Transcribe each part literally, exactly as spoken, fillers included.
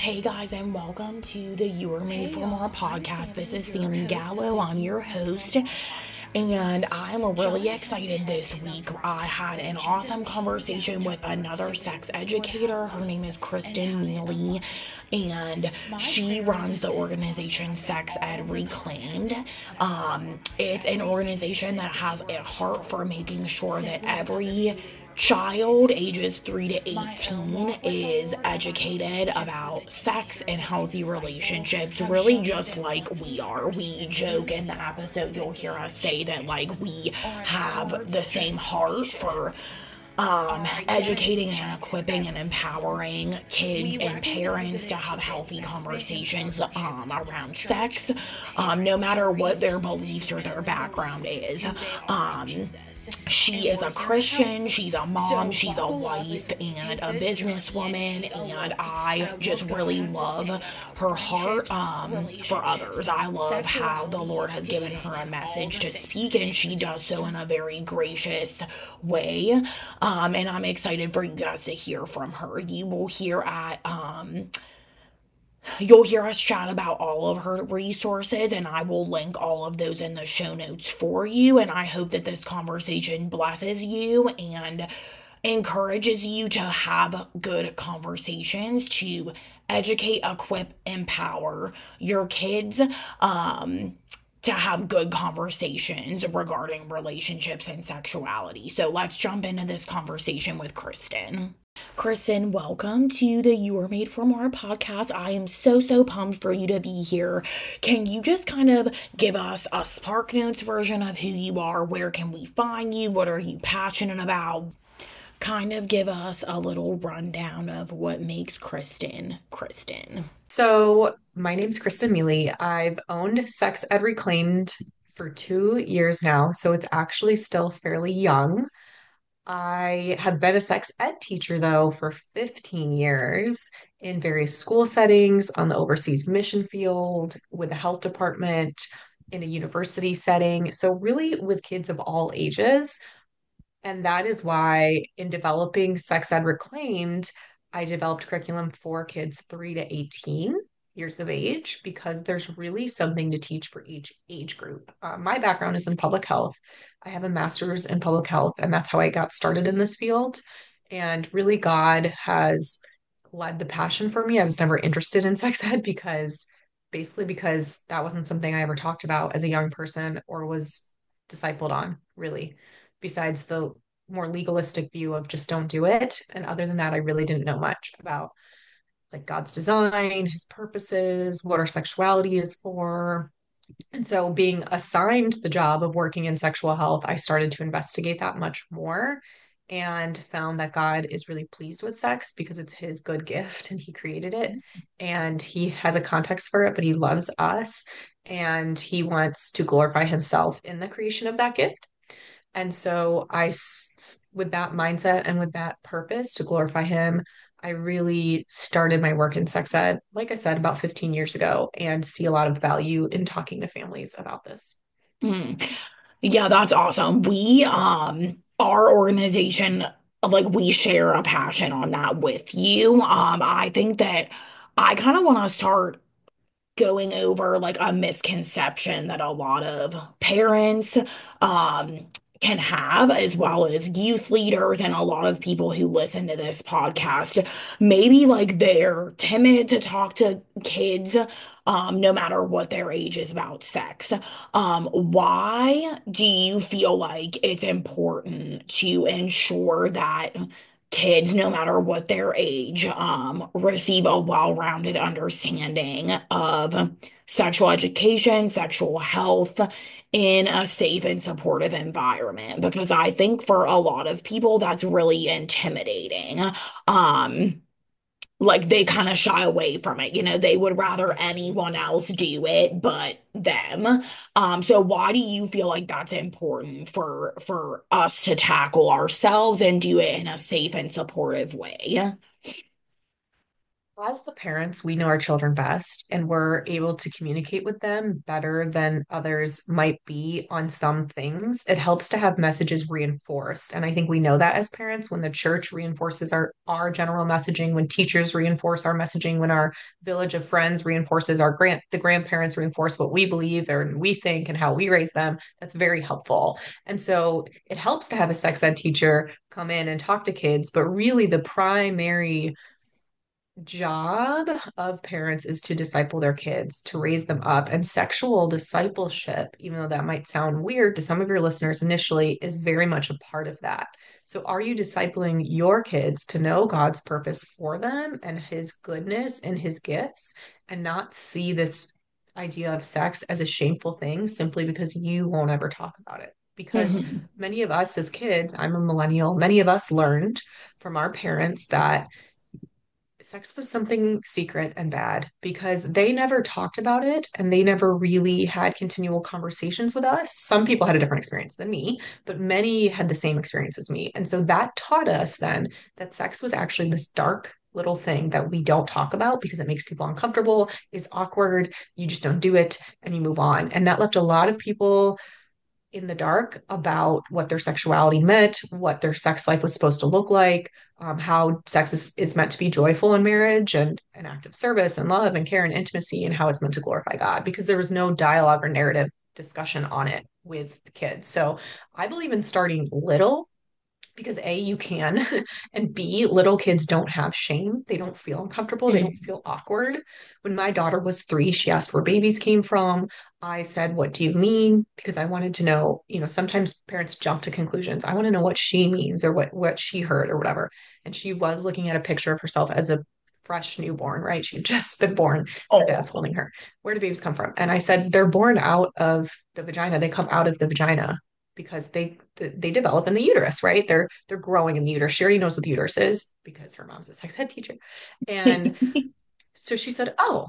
Hey guys, and welcome to the You Were Made for More podcast. This is Sammy Gallo. I'm your host, and I'm really excited this week. I had an awesome conversation with another sex educator. Her name is Kristen Neely, and she runs the organization Sex Ed Reclaimed. Um, it's an organization that has a heart for making sure that every child ages three to eighteen is educated about sex and healthy relationships, really just like we are. We joke in the episode, you'll hear us say that like we have the same heart for um, educating and equipping and empowering kids and parents to have healthy conversations um, around sex, um, no matter what their beliefs or their background is. Um, she is a Christian, she's a mom, she's a wife, and a businesswoman, and I just really love her heart um, for others. I love how the Lord has given her a message to speak, and she does so in a very gracious way. Um, and I'm excited for you guys to hear from her. You will hear at um, You'll hear us chat about all of her resources, and I will link all of those in the show notes for you. And I hope that this conversation blesses you and encourages you to have good conversations to educate, equip, empower your kids. Um, to have good conversations regarding relationships and sexuality. So let's jump into this conversation with Kristen. Kristen, welcome to the You Were Made for More podcast. I am so, so pumped for you to be here. Can you just kind of give us a Spark Notes version of who you are? Where can we find you? What are you passionate about? Kind of give us a little rundown of what makes Kristen Kristen. So, my name's Kristen Mealy. I've owned Sex Ed Reclaimed for two years now, so it's actually still fairly young. I have been a sex ed teacher, though, for fifteen years in various school settings, on the overseas mission field, with the health department, in a university setting. So, really, with kids of all ages. And that is why, in developing Sex Ed Reclaimed, I developed curriculum for kids three to eighteen years of age because there's really something to teach for each age group. Uh, my background is in public health. I have a master's in public health, and that's how I got started in this field. And really, God has led the passion for me. I was never interested in sex ed because basically because that wasn't something I ever talked about as a young person or was discipled on, really, besides the more legalistic view of just don't do it. And other than that, I really didn't know much about like God's design, his purposes, what our sexuality is for. And so, being assigned the job of working in sexual health, I started to investigate that much more and found that God is really pleased with sex because it's his good gift and he created it and he has a context for it, but he loves us and he wants to glorify himself in the creation of that gift. And so I, with that mindset and with that purpose to glorify him, I really started my work in sex ed, like I said, about fifteen years ago, and see a lot of value in talking to families about this. Mm. Yeah, that's awesome. We, um, our organization, like we share a passion on that with you. Um, I think that I kind of want to start going over like a misconception that a lot of parents um can have, as well as youth leaders and a lot of people who listen to this podcast. Maybe like they're timid to talk to kids, um, no matter what their age is, about sex. Um, why do you feel like it's important to ensure that kids, no matter what their age, um, receive a well-rounded understanding of sexual education, sexual health in a safe and supportive environment? Because I think for a lot of people, that's really intimidating. Um, like they kind of shy away from it. You know, they would rather anyone else do it but them. Um, so why do you feel like that's important for for us to tackle ourselves and do it in a safe and supportive way? As the parents, we know our children best and we're able to communicate with them better than others might be on some things. It helps to have messages reinforced. And I think we know that as parents, when the church reinforces our, our general messaging, when teachers reinforce our messaging, when our village of friends reinforces our grand the grandparents reinforce what we believe or we think and how we raise them, that's very helpful. And so it helps to have a sex ed teacher come in and talk to kids, but really the primary job of parents is to disciple their kids, to raise them up. And sexual discipleship, even though that might sound weird to some of your listeners initially, is very much a part of that. So, are you discipling your kids to know God's purpose for them and his goodness and his gifts and not see this idea of sex as a shameful thing simply because you won't ever talk about it? Because Mhm. many of us as kids, I'm a millennial, many of us learned from our parents that sex was something secret and bad because they never talked about it and they never really had continual conversations with us. Some people had a different experience than me, but many had the same experience as me. And so that taught us then that sex was actually this dark little thing that we don't talk about because it makes people uncomfortable, is awkward, you just don't do it and you move on. And that left a lot of people in the dark about what their sexuality meant, what their sex life was supposed to look like, um, how sex is, is meant to be joyful in marriage and an act of service and love and care and intimacy, and how it's meant to glorify God, because there was no dialogue or narrative discussion on it with the kids. So I believe in starting little because A, you can, and B, little kids don't have shame. They don't feel uncomfortable. They don't Mhm. feel awkward. When my daughter was three, she asked where babies came from. I said, "What do you mean?" Because I wanted to know, you know, sometimes parents jump to conclusions. I want to know what she means or what what she heard or whatever. And she was looking at a picture of herself as a fresh newborn, right? She'd just been born. Her Oh. dad's holding her. Where do babies come from? And I said, they're born out of the vagina. They come out of the vagina because they they develop in the uterus, right? They're they're growing in the uterus. She already knows what the uterus is because her mom's a sex ed teacher. And so she said, "Oh,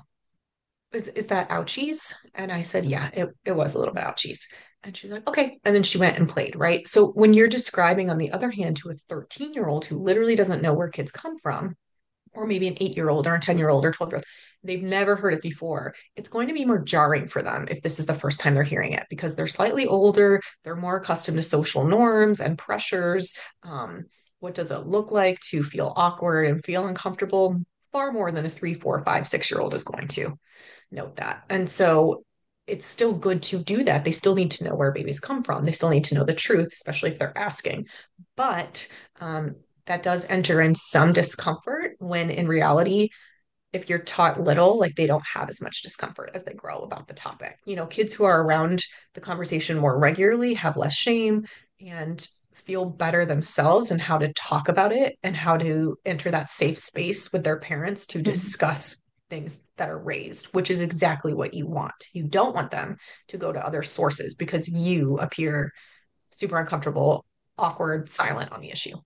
is is that ouchies?" And I said, "Yeah, it, it was a little bit ouchies." And she's like, "Okay." And then she went and played, right? So when you're describing, on the other hand, to a thirteen year old who literally doesn't know where kids come from, or maybe an eight year old or a ten year old or twelve year old, they've never heard it before. It's going to be more jarring for them if this is the first time they're hearing it because they're slightly older, they're more accustomed to social norms and pressures. Um, what does it look like to feel awkward and feel uncomfortable? Far more than a three, four, five, six year old is going to note that. And so it's still good to do that. They still need to know where babies come from. They still need to know the truth, especially if they're asking. But um, that does enter in some discomfort when in reality, if you're taught little, like they don't have as much discomfort as they grow about the topic. You know, kids who are around the conversation more regularly have less shame and feel better themselves and how to talk about it and how to enter that safe space with their parents to Mhm. discuss things that are raised, which is exactly what you want. You don't want them to go to other sources because you appear super uncomfortable, awkward, silent on the issue.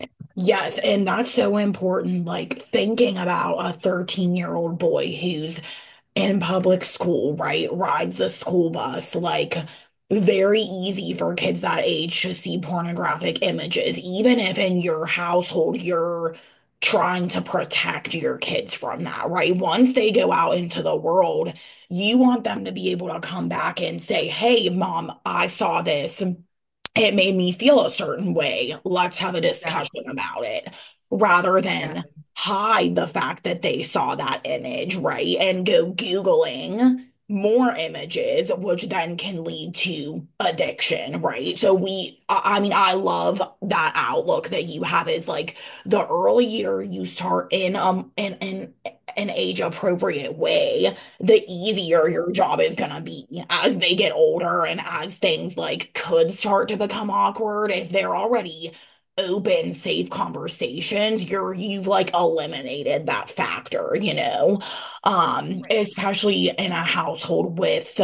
Yes, and that's so important. Like thinking about a thirteen year old boy who's in public school, right? Rides the school bus. Like, very easy for kids that age to see pornographic images, even if in your household you're trying to protect your kids from that, right? Once they go out into the world, you want them to be able to come back and say, "Hey, mom, I saw this. It made me feel a certain way. Let's have a discussion Exactly. about it," rather than Exactly. hide the fact that they saw that image, right? And go Googling more images, which then can lead to addiction, right? So we, I I mean, I love that outlook that you have is like the earlier you start in um in in an age appropriate way, the easier your job is gonna be as they get older and as things like could start to become awkward if they're already open, safe conversations, you're you've like eliminated that factor, you know, um, Right. especially in a household with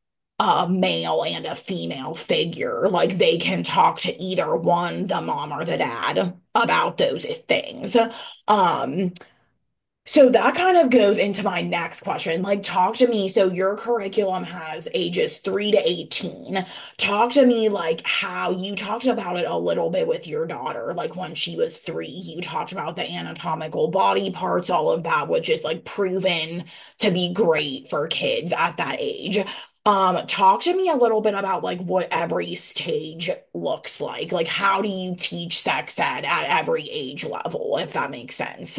a male and a female figure. Like they can talk to either one, the mom or the dad, about those things. Um, So that kind of goes into my next question. Like, talk to me. So, your curriculum has ages three to eighteen. Talk to me, like, how you talked about it a little bit with your daughter. Like, when she was three, you talked about the anatomical body parts, all of that, which is like proven to be great for kids at that age. Um, talk to me a little bit about like what every stage looks like. Like, how do you teach sex ed at every age level, if that makes sense?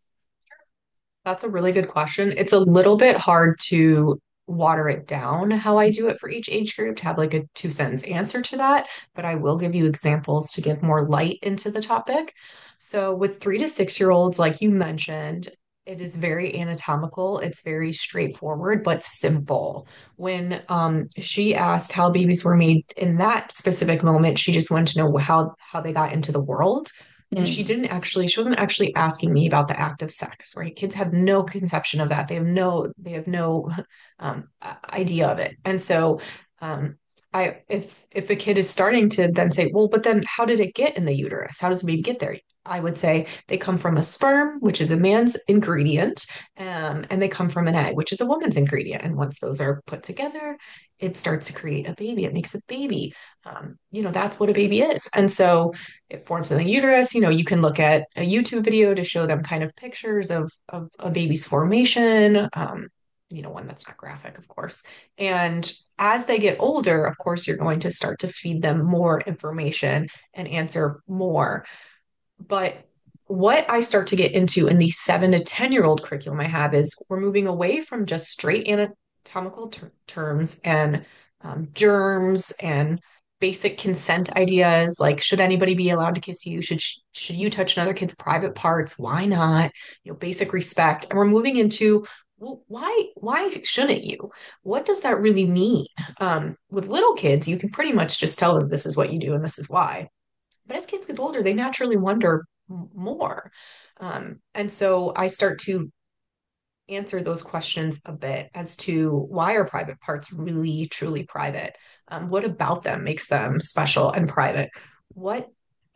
That's a really good question. It's a little bit hard to water it down how I do it for each age group to have like a two sentence answer to that, but I will give you examples to give more light into the topic. So, with three to six year olds, like you mentioned, it is very anatomical. It's very straightforward, but simple. When um, she asked how babies were made in that specific moment, she just wanted to know how how they got into the world, and she Mm. didn't actually, she wasn't actually asking me about the act of sex, right? Kids have no conception of that. They have no, they have no um, idea of it. And so, um, I, if if a kid is starting to then say, well, but then how did it get in the uterus? How does the baby get there? I would say they come from a sperm, which is a man's ingredient, um, and they come from an egg, which is a woman's ingredient. And once those are put together, it starts to create a baby. It makes a baby. Um, you know, that's what a baby is. And so, it forms in the uterus. You know, you can look at a YouTube video to show them kind of pictures of of a baby's formation. Um, you know, one that's not graphic, of course. And as they get older, of course, you're going to start to feed them more information and answer more. But what I start to get into in the seven to ten year old curriculum I have is we're moving away from just straight anatomical ter- terms and um, germs and basic consent ideas like should anybody be allowed to kiss you, should should you touch another kid's private parts, why not, you know, basic respect, and we're moving into, well, why why shouldn't you, what does that really mean? Um, with little kids you can pretty much just tell them this is what you do and this is why, but as kids get older, they naturally wonder more. Um, and so I start to answer those questions a bit as to why are private parts really, truly private? Um, what about them makes them special and private? What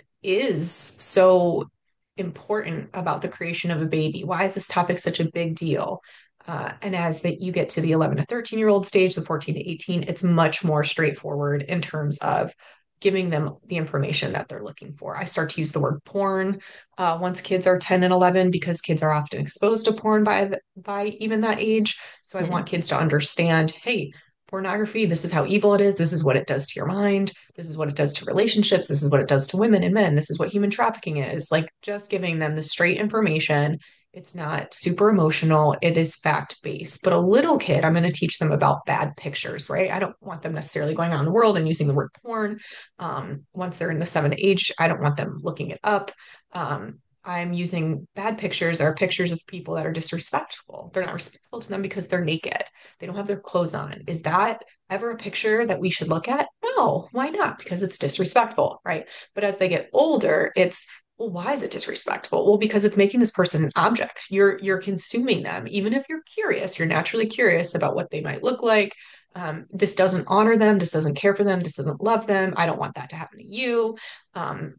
is so important about the creation of a baby? Why is this topic such a big deal? Uh, and as that you get to the eleven to thirteen year old stage, the fourteen to eighteen, it's much more straightforward in terms of giving them the information that they're looking for. I start to use the word porn uh, once kids are ten and eleven because kids are often exposed to porn by the, by even that age. So I want Mm. kids to understand, hey, pornography, this is how evil it is. This is what it does to your mind. This is what it does to relationships. This is what it does to women and men. This is what human trafficking is. Like just giving them the straight information. It's not super emotional. It is fact based. But a little kid, I'm going to teach them about bad pictures, right? I don't want them necessarily going out in the world and using the word porn. Um, once they're in the seven age, I don't want them looking it up. Um, I'm using bad pictures or pictures of people that are disrespectful. They're not respectful to them because they're naked. They don't have their clothes on. Is that ever a picture that we should look at? No, why not? Because it's disrespectful, right? But as they get older, it's, well, why is it disrespectful? Well, because it's making this person an object. You're you're consuming them. Even if you're curious, you're naturally curious about what they might look like. Um, this doesn't honor them. This doesn't care for them. This doesn't love them. I don't want that to happen to you. Um,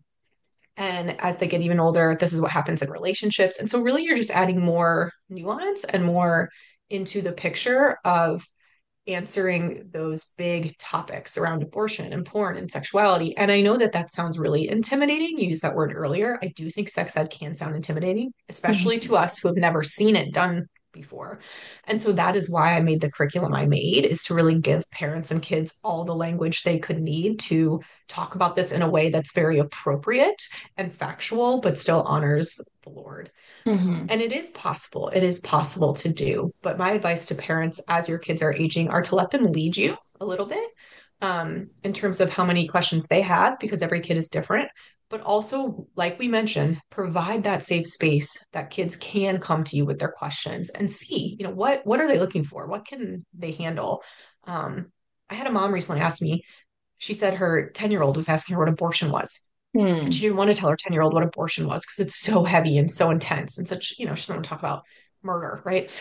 and as they get even older, this is what happens in relationships. And so, really, you're just adding more nuance and more into the picture of answering those big topics around abortion and porn and sexuality. And I know that that sounds really intimidating. You used that word earlier. I do think sex ed can sound intimidating, especially to us who have never seen it done before. And so that is why I made the curriculum I made, is to really give parents and kids all the language they could need to talk about this in a way that's very appropriate and factual, but still honors the Lord. Um, Hmm. and it is possible. It is possible to do. But my advice to parents as your kids are aging are to let them lead you a little bit, um, in terms of how many questions they have, because every kid is different. But also, like we mentioned, provide that safe space that kids can come to you with their questions and see, you know, what what are they looking for? What can they handle? Um, I had a mom recently ask me, she said her ten year old was asking her what abortion was, but she Hmm. didn't want to tell her ten year old what abortion was because it's so heavy and so intense and such, you know, she doesn't want to talk about murder, right?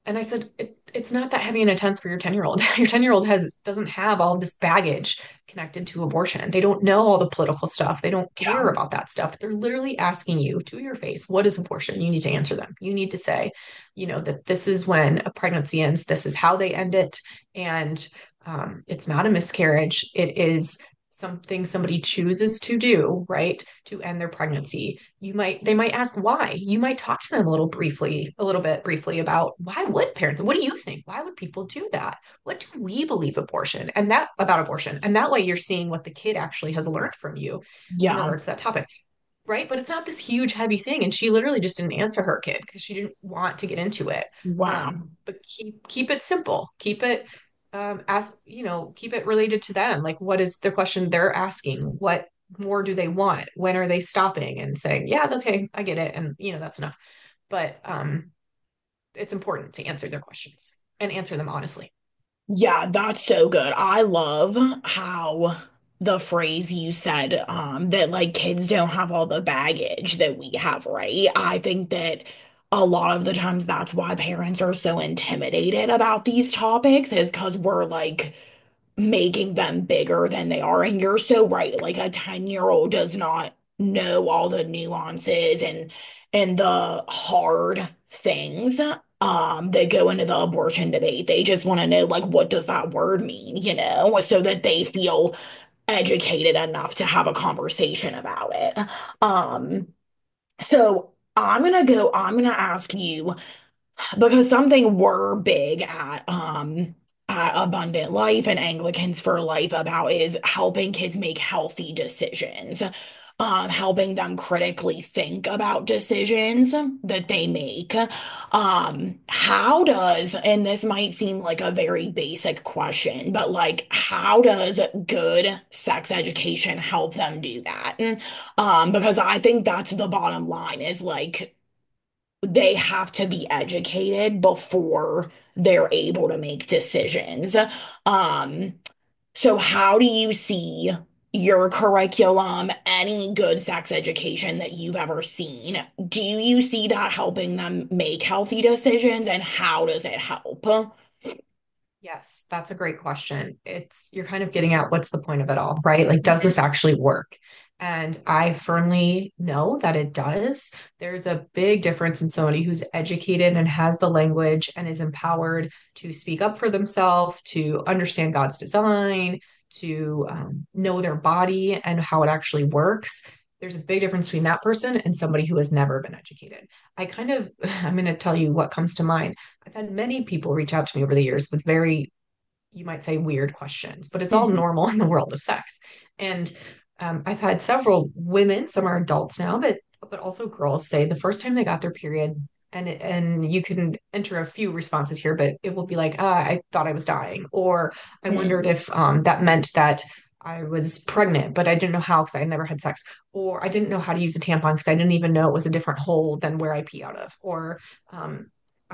And I said, it, it's not that heavy and intense for your ten year old. Your ten year old has doesn't have all this baggage connected to abortion. They don't know all the political stuff. They don't Yeah. care about that stuff. They're literally asking you to your face, what is abortion? You need to answer them. You need to say, you know, that this is when a pregnancy ends, this is how they end it. And um, it's not a miscarriage. It is something somebody chooses to do, right, to end their pregnancy. You might, they might ask why. You might talk to them a little briefly, a little bit briefly about why would parents, what do you think? Why would people do that? What do we believe abortion and that about abortion? And that way you're seeing what the kid actually has learned from you in Yeah. regards to that topic. Right. But it's not this huge, heavy thing. And she literally just didn't answer her kid because she didn't want to get into it. Wow. Um, but keep keep it simple. Keep it um ask, you know, keep it related to them. Like what is the question they're asking? What more do they want? When are they stopping and saying, yeah, okay, I get it. And you know, that's enough. But um it's important to answer their questions and answer them honestly. Yeah, that's so good. I love how the phrase you said, um, that like kids don't have all the baggage that we have, right? I think that a lot of the times that's why parents are so intimidated about these topics is because we're like making them bigger than they are. And you're so right. Like a ten year old does not know all the nuances and and the hard things um that go into the abortion debate. They just want to know like what does that word mean, you know, so that they feel educated enough to have a conversation about it. Um so I'm gonna go, I'm gonna ask you because something we're big at um at Abundant Life and Anglicans for Life about is helping kids make healthy decisions, um, helping them critically think about decisions that they make. Um, how does, and this might seem like a very basic question, but like, how does good sex education help them do that? Um, because I think that's the bottom line is like, they have to be educated before they're able to make decisions. Um, so how do you see your curriculum, any good sex education that you've ever seen? Do you see that helping them make healthy decisions and how does it help? Yes, that's a great question. It's you're kind of getting at what's the point of it all, right? Like, does this actually work? And I firmly know that it does. There's a big difference in somebody who's educated and has the language and is empowered to speak up for themselves, to understand God's design, to um, know their body and how it actually works. There's a big difference between that person and somebody who has never been educated. I kind of, I'm going to tell you what comes to mind. I've had many people reach out to me over the years with very, you might say, weird questions, but it's all Mhm. normal in the world of sex. And um, I've had several women, some are adults now, but but also girls say the first time they got their period, and it, and you can enter a few responses here, but it will be like, ah, I thought I was dying, or I wondered Mhm. if um, that meant that I was pregnant, but I didn't know how because I had never had sex, or I didn't know how to use a tampon because I didn't even know it was a different hole than where I pee out of, or um,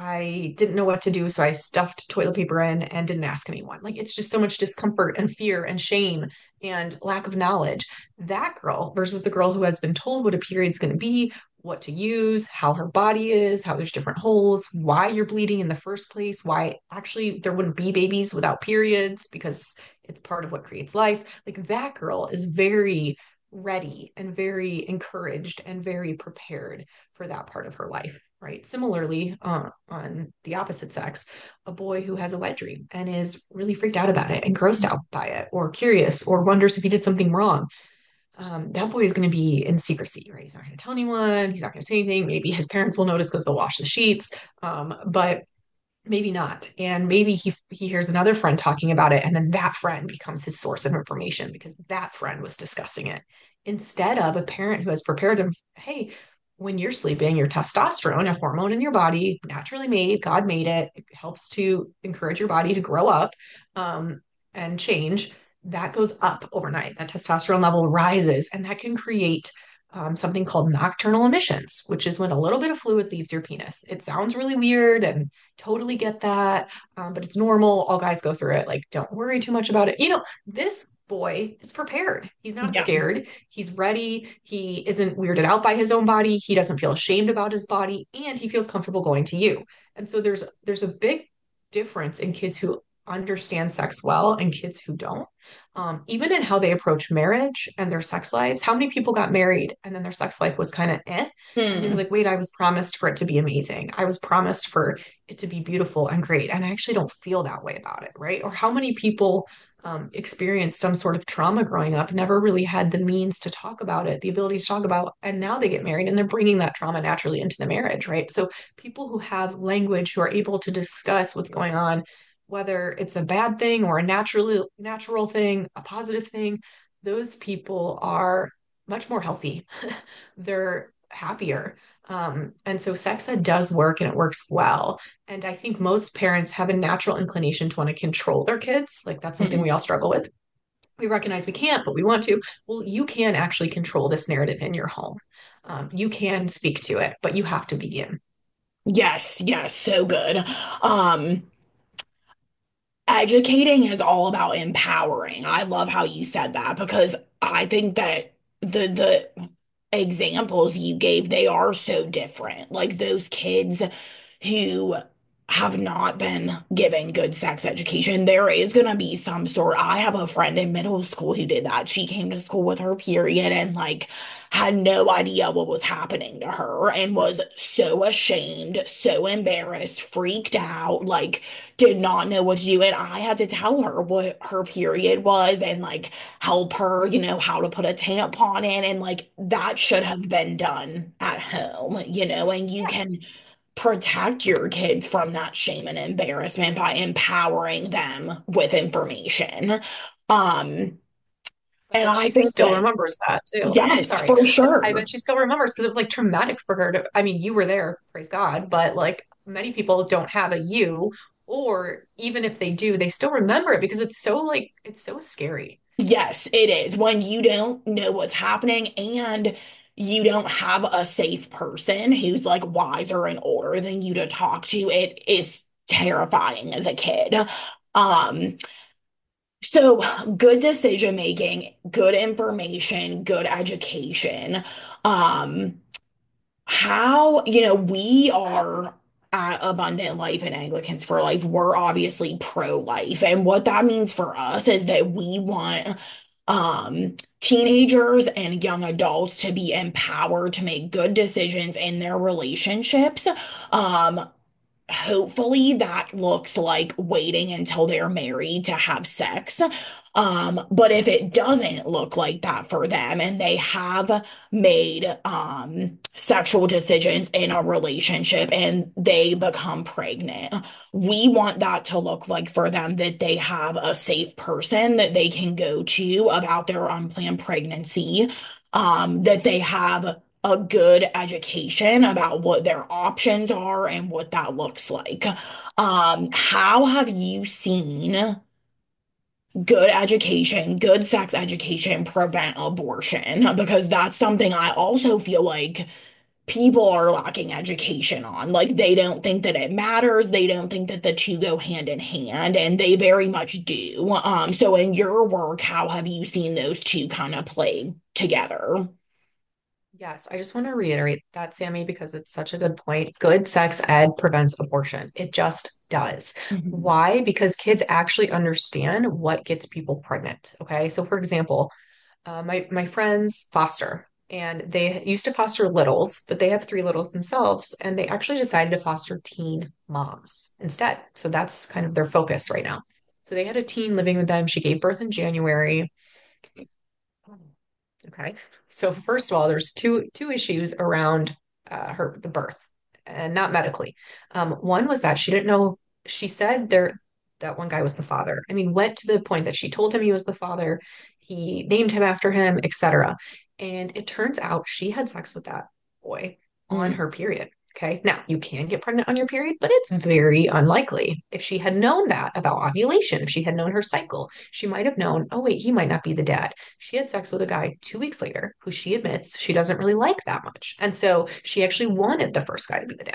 I didn't know what to do, so I stuffed toilet paper in and didn't ask anyone. Like it's just so much discomfort and fear and shame and lack of knowledge. That girl versus the girl who has been told what a period's going to be, what to use, how her body is, how there's different holes, why you're bleeding in the first place, why actually there wouldn't be babies without periods because it's part of what creates life. Like that girl is very ready and very encouraged and very prepared for that part of her life. Right. Similarly, uh, on the opposite sex, a boy who has a wet dream and is really freaked out about it and grossed out by it, or curious, or wonders if he did something wrong, um, that boy is going to be in secrecy, right? He's not going to tell anyone. He's not going to say anything. Maybe his parents will notice because they'll wash the sheets, um, but maybe not. And maybe he he hears another friend talking about it, and then that friend becomes his source of information because that friend was discussing it instead of a parent who has prepared him. Hey, when you're sleeping, your testosterone, a hormone in your body, naturally made, God made it. It helps to encourage your body to grow up um, and change. That goes up overnight. That testosterone level rises, and that can create um, something called nocturnal emissions, which is when a little bit of fluid leaves your penis. It sounds really weird and totally get that, um, but it's normal. All guys go through it. Like, don't worry too much about it. You know, this boy is prepared. He's not Yeah. scared. He's ready. He isn't weirded out by his own body. He doesn't feel ashamed about his body, and he feels comfortable going to you. And so there's there's a big difference in kids who understand sex well and kids who don't. Um, even in how they approach marriage and their sex lives. How many people got married and then their sex life was kind of eh? And they were Hmm. like, wait, I was promised for it to be amazing. I was promised for it to be beautiful and great. And I actually don't feel that way about it, right? Or how many people um, experienced some sort of trauma growing up, never really had the means to talk about it, the ability to talk about, and now they get married and they're bringing that trauma naturally into the marriage, right? So people who have language, who are able to discuss what's going on, whether it's a bad thing or a natural natural thing, a positive thing, those people are much more healthy. They're happier. Um, and so sex ed does work and it works well. And I think most parents have a natural inclination to want to control their kids. Like that's something we Hmm. all struggle with. We recognize we can't, but we want to. Well, you can actually control this narrative in your home. Um, you can speak to it, but you have to begin. Yes, yes, so good. Um, Educating is all about empowering. I love how you said that because I think that the the examples you gave, they are so different. Like those kids who have not been given good sex education, there is going to be some sort. I have a friend in middle school who did that. She came to school with her period and like had no idea what was happening to her and was so ashamed, so embarrassed, freaked out, like did not know what to do. And I had to tell her what her period was and like help her, you know, how to put a tampon in. And like that should have been done at home, you know, and you Yeah. can protect your kids from that shame and embarrassment by empowering them with information. Um, I and bet I she think still that, remembers that too. yes, Sorry. for I, I sure. bet she still remembers because it was like traumatic for her to, I mean, you were there, praise God, but like many people don't have a you, or even if they do, they still remember it because it's so like, it's so scary. Yes, it is when you don't know what's happening and you don't have a safe person who's like wiser and older than you to talk to. It is terrifying as a kid. Um, so good decision making, good information, good education. Um, how, you know, we are at Abundant Life and Anglicans for Life, we're obviously pro-life. And what that means for us is that we want um teenagers and young adults to be empowered to make good decisions in their relationships. Um, hopefully that looks like waiting until they're married to have sex. Um, but if it doesn't look like that for them and they have made um sexual decisions in a relationship and they become pregnant, we want that to look like for them that they have a safe person that they can go to about their unplanned pregnancy, um, that they have a good education about what their options are and what that looks like. Um, how have you seen good education, good sex education prevent abortion? Because that's something I also feel like people are lacking education on. Like they don't think that it matters. They don't think that the two go hand in hand, and they very much do. Um, so in your work, how have you seen those two kind of play together? Yes, I just want to reiterate that, Sammy, because it's such a good point. Good sex ed prevents abortion. It just does. Mhm. Why? Because kids actually understand what gets people pregnant. Okay. So, for example, uh, my my friends foster, and they used to foster littles, but they have three littles themselves, and they actually decided to foster teen moms instead. So that's kind of their focus right now. So they had a teen living with them. She gave birth in January. Okay. So first of all, there's two two issues around uh, her the birth, and not medically. Um, one was that she didn't know. She said there that one guy was the father. I mean, went to the point that she told him he was the father. He named him after him, et cetera. And it turns out she had sex with that boy on Mm. her period. Okay. Now, you can get pregnant on your period, but it's very unlikely. If she had known that about ovulation, if she had known her cycle, she might have known, oh, wait, he might not be the dad. She had sex with a guy two weeks later who she admits she doesn't really like that much. And so she actually wanted the first guy to be the dad.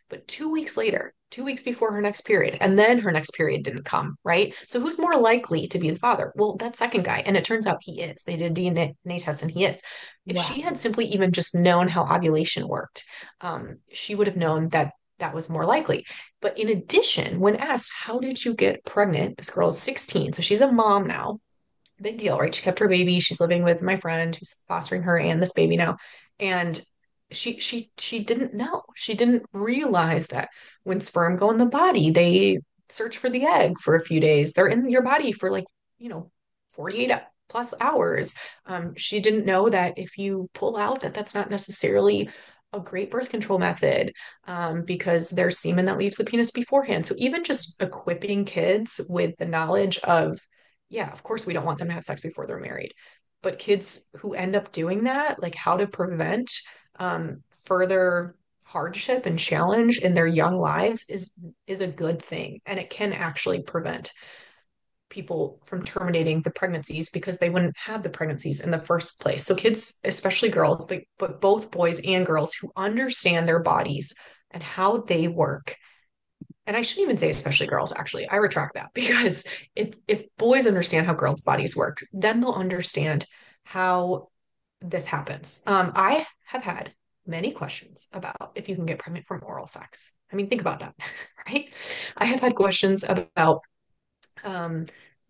but two weeks later, two weeks before her next period, and then her next period didn't come, right? So who's more likely to be the father? Well, that second guy. And it turns out he is. They did a D N A test and he is. If she had Wow. simply even just known how ovulation worked, um, she would have known that that was more likely. But in addition, when asked, how did you get pregnant? This girl is sixteen, so she's a mom now. Big deal, right? She kept her baby. She's living with my friend who's fostering her and this baby now. And she she she didn't know. She didn't realize that when sperm go in the body, they search for the egg for a few days. They're in your body for like, you know, forty-eight plus hours. Um, she didn't know that if you pull out, that that's not necessarily a great birth control method, um, because there's semen that leaves the penis beforehand. So even just equipping kids with the knowledge of, yeah, of course we don't want them to have sex before they're married, but kids who end up doing that, like how to prevent um, further hardship and challenge in their young lives is is a good thing, and it can actually prevent people from terminating the pregnancies because they wouldn't have the pregnancies in the first place. So kids, especially girls, but but both boys and girls who understand their bodies and how they work. And I shouldn't even say especially girls, actually. I retract that because it, if boys understand how girls' bodies work, then they'll understand how this happens. Um, I have had many questions about if you can get pregnant from oral sex. I mean, think about that, right? I have had questions about um,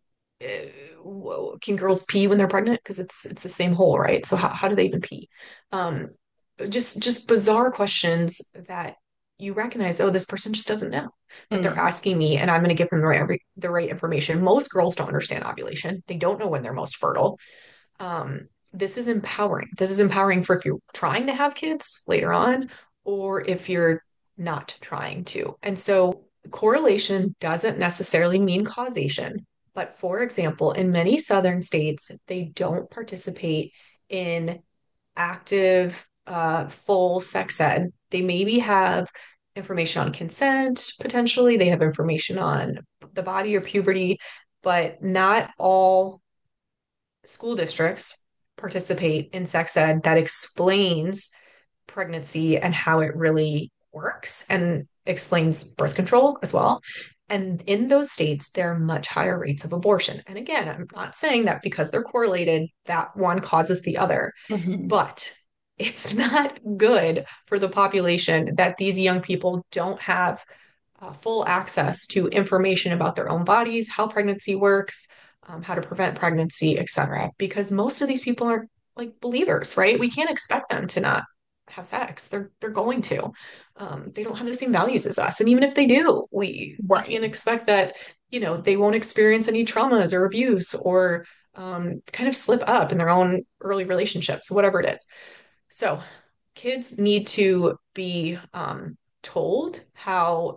uh, can girls pee when they're pregnant? Because it's it's the same hole, right? So how, how do they even pee? Um, just just bizarre questions that you recognize, oh, this person just doesn't know, but they're Mm. asking me, and I'm going to give them the right the right information. Most girls don't understand ovulation; they don't know when they're most fertile. Um, this is empowering. This is empowering for if you're trying to have kids later on, or if you're not trying to. And so correlation doesn't necessarily mean causation. But for example, in many southern states, they don't participate in active, uh, full sex ed. They maybe have information on consent, potentially. They have information on the body or puberty, but not all school districts participate in sex ed that explains pregnancy and how it really works and explains birth control as well. And in those states, there are much higher rates of abortion. And again, I'm not saying that because they're correlated, that one causes the other, Hmm. but it's not good for the population that these young people don't have uh, full access to information about their own bodies, how pregnancy works, um, how to prevent pregnancy, et cetera. Because most of these people are like believers, right? We can't expect them to not have sex. They're they're going to. Um, they don't have the same values as us, and even if they do, we we Right. can't expect that. You know, they won't experience any traumas or abuse or um, kind of slip up in their own early relationships, whatever it is. So, kids need to be um, told how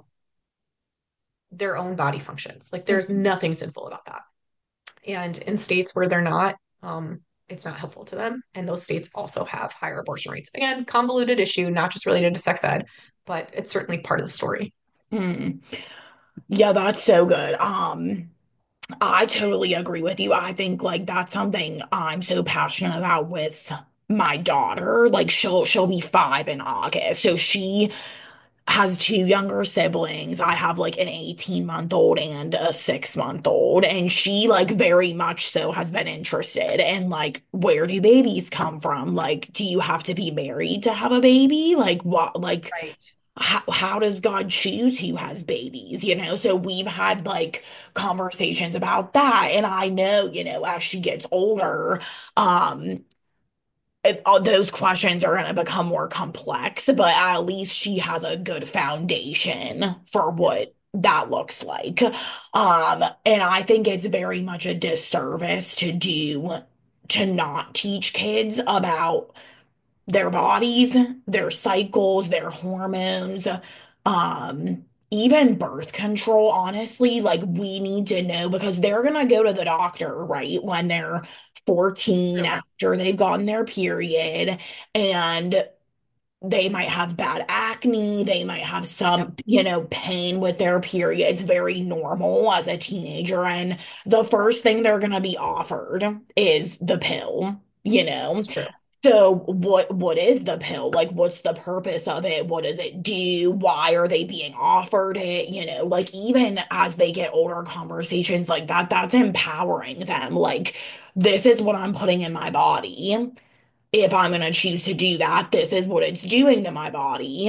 their own body functions. Like there's Mhm. nothing sinful about that. And in states where they're not, um, it's not helpful to them. And those states also have higher abortion rates. Again, convoluted issue, not just related to sex ed, but it's certainly part of the story. Mm. Yeah, that's so good. Um, I totally agree with you. I think like that's something I'm so passionate about with my daughter. Like she'll she'll be five in August. So she has two younger siblings. I have like an eighteen month old and a six month old. And she like very much so has been interested in like where do babies come from? Like, do you have to be married to have a baby? Like what like Right. how, how does God choose who has babies? You know, so we've had like conversations about that. And I know, you know, as she gets older, um, it, all those questions are going to become more complex, but at least she has a good foundation for what that looks like. Um, and I think it's very much a disservice to do to not teach kids about their bodies, their cycles, their hormones, um, even birth control, honestly, like we need to know because they're gonna go to the doctor, right, when they're fourteen True. after they've gotten their period and they might have bad acne, they might have Yep. some, you know, pain with their periods, very normal as a teenager. And the first thing they're gonna be offered is the pill, you know. It's true. So what what is the pill? Like what's the purpose of it? What does it do? Why are they being offered it? You know, like even as they get older, conversations like that, that's empowering them. Like this is what I'm putting in my body. If I'm gonna choose to do that, this is what it's doing to my body.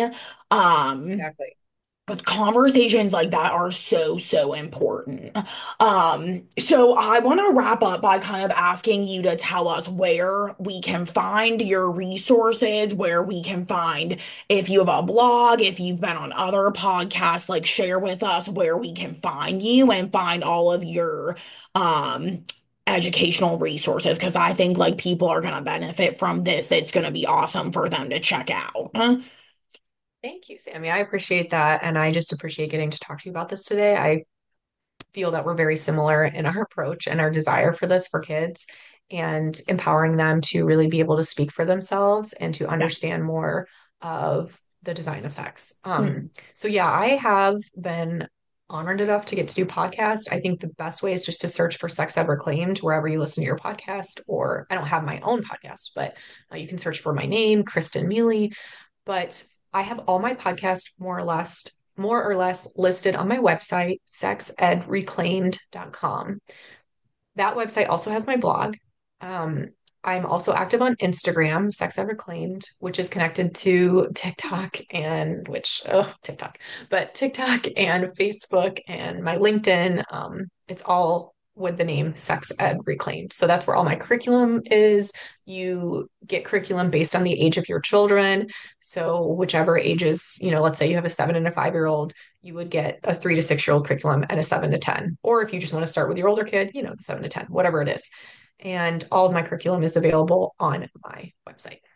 Um, Exactly. but conversations like that are so, so important. Um, so I want to wrap up by kind of asking you to tell us where we can find your resources, where we can find if you have a blog, if you've been on other podcasts, like share with us where we can find you and find all of your um educational resources because I think like people are going to benefit from this. It's going to be awesome for them to check out. Thank you, Sammy. I appreciate that. And I just appreciate getting to talk to you about this today. I feel that we're very similar in our approach and our desire for this for kids and empowering them to really be able to speak for themselves and to Yeah. understand more of the design of sex. Mm. Um, so yeah, I have been honored enough to get to do podcast. I think the best way is just to search for Sex Ed Reclaimed wherever you listen to your podcast, or I don't have my own podcast, but uh, you can search for my name, Kristen Mealy. But I have all my podcasts more or less more or less listed on my website, sex ed reclaimed dot com. That website also has my blog. Um, I'm also active on Instagram, Sex Ed Reclaimed, which is connected to TikTok and which oh TikTok, but TikTok and Facebook and my LinkedIn. Um, it's all with the name Sex Ed Reclaimed. So that's where all my curriculum is. You get curriculum based on the age of your children. So whichever ages, you know, let's say you have a seven and a five year old, you would get a three to six year old curriculum and a seven to ten. Or if you just want to start with your older kid, you know, the seven to ten, whatever it is. And all of my curriculum is available on my website.